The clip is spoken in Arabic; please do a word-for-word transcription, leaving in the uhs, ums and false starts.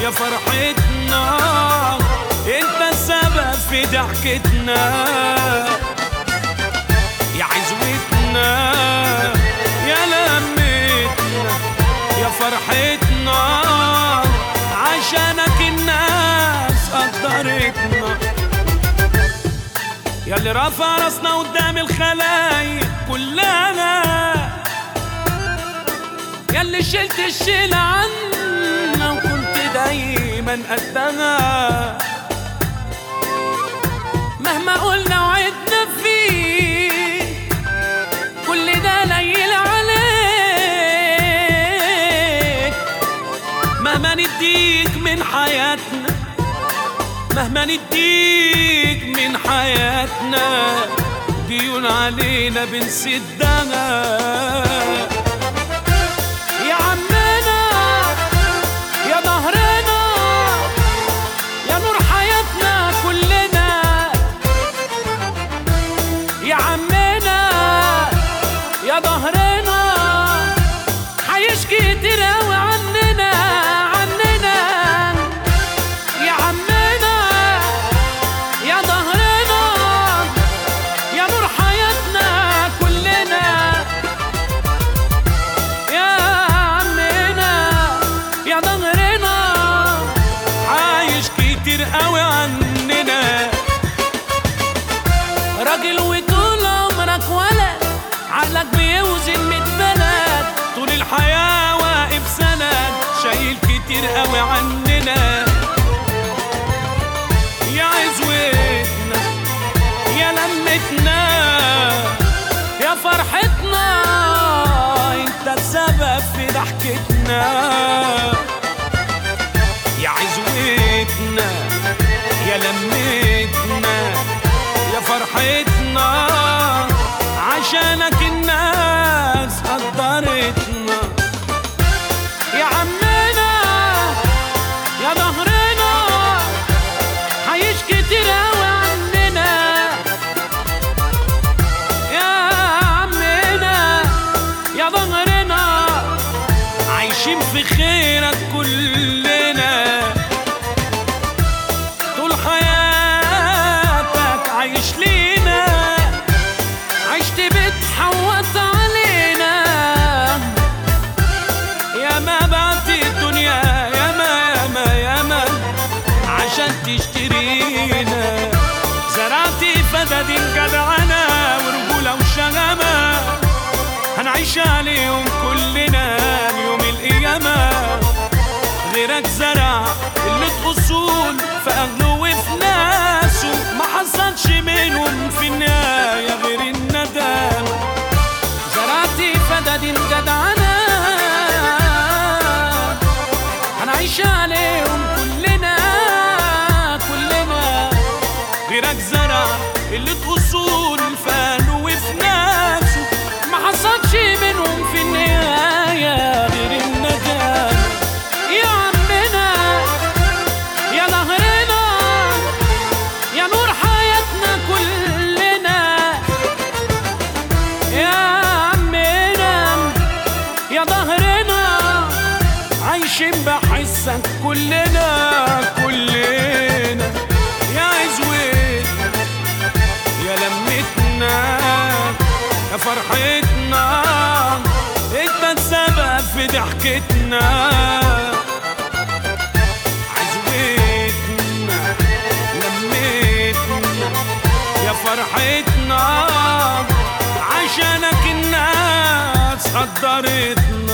يا فرحتنا، انت السبب في ضحكتنا يا عزوتنا يا لمتنا يا فرحتنا، عشانك الناس قدرتنا، يا اللي رافع راسنا قدام الخلايق كلها، يا اللي شلت الشيلة عنا وكنت دايما قدها، مهما قلنا وعدنا فيه كل ده ليل عليك، مهما نديك من حياتنا، مهما نديك من حياتنا، ديون علينا بنسدها. يا عمنا يا ظهرنا يا نور حياتنا كلنا، يا عمنا يا ظهرنا حيشكي كتير اوي عننا عننا، يا عمنا يا ظهرنا يا نور حياتنا كلنا، يا عمنا يا ظهرنا عايش كتير قوي عننا، راجل وطول عمرك ولد، عقلك بيوزن ميت بلد، طول الحياة واقف سند، شايل كتير قوي عننا، يا عزوتنا يا لمتنا يا فرحتنا، انت السبب في ضحكتنا يا عزوتنا يا لمتنا يا فرحتنا، عشانك الناس قدرتنا، يا عمنا يا ظهرنا حيش كتير اوي عننا، يا عمنا يا ظهرنا عايشين في خيرك كلنا، طول حياتك عايش لينا، عشت بتحوط علينا، يا ما بعت الدنيا يا ما يا ما يا ما عشان تشترينا، زرعت فدادين جدعنة ورجولة وشغامة، هنعيش عليهم كلنا يوم القيامة، غيرك زرع قلة أصول في أهله وفي ناسه، ما حصلش منهم في النهاية غير الندامة، زرعت فدادين جدعنة هنعيش عليهم كلنا كلنا، غيرك زرع قلة أصول في أهله وفي ناسه، ما حصلش منهم في النهاية غير الندامة، يا عمنا يا ظهرنا يا نور حياتنا كلنا، يا عمنا يا ظهرنا عايشين بحسك كلنا كلنا، يا عزوتنا يا لمتنا يا فرحتنا، انت السبب في ضحكتنا، عزوتنا لمتنا يا فرحتنا، عشانك الناس قدرتنا.